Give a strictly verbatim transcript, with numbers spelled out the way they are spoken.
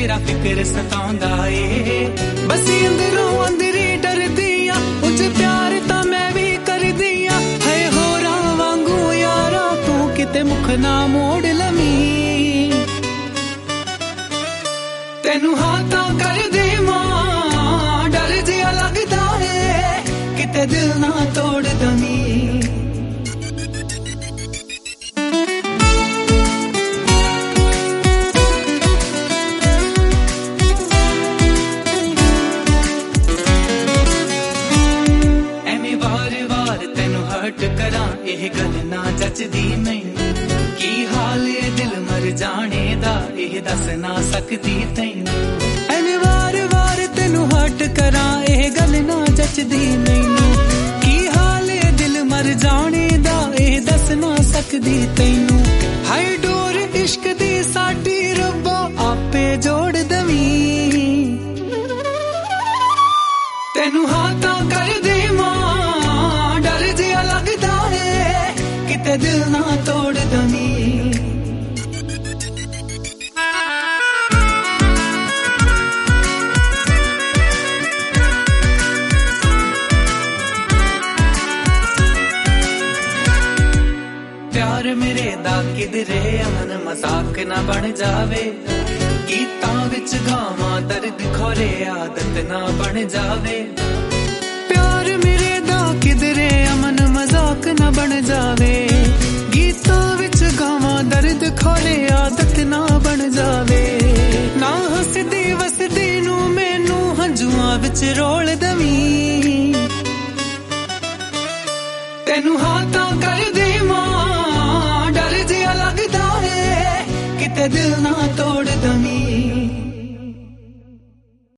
तेरा फिक्र सताउंदा ए बस अंदरों अंदरी डरदी आ उंज प्यार तां मैं भी करदी आ है होरां वांगू यारा तू किते मुख ना मोड़ लमी तेनू हाथां कर देवां डर जिहा लगदा ए किते दिल ना तोड़ दमी करा एह गल ना जचदी मैनू की हाल ए दिल मर जाने दा एह दस ना सकदी तैनू एने वार वार तेनू हट करा एह गल ना जचदी मैनू की हाल ए दिल मर जाने दा एह दस ना सकदी तैनू हाय डोर इश्क दी साडी रब्बा आपे जोड़ दवी तेनू हाथां कर देवां किते दिल ना तोड़ दमी प्यार मेरे दा किधरे अमन मजाक ना बन जावे गीतां विच गावां दर्द खोरे आदत ना बन जावे प्यार मेरे दा किधरे अमन मजाक ना बन जावे गीतां विच गावां दर्द खोरे आदत ना बन जावे ना हसदी वसदी नू मैनू हंजुआं विच रोल दवी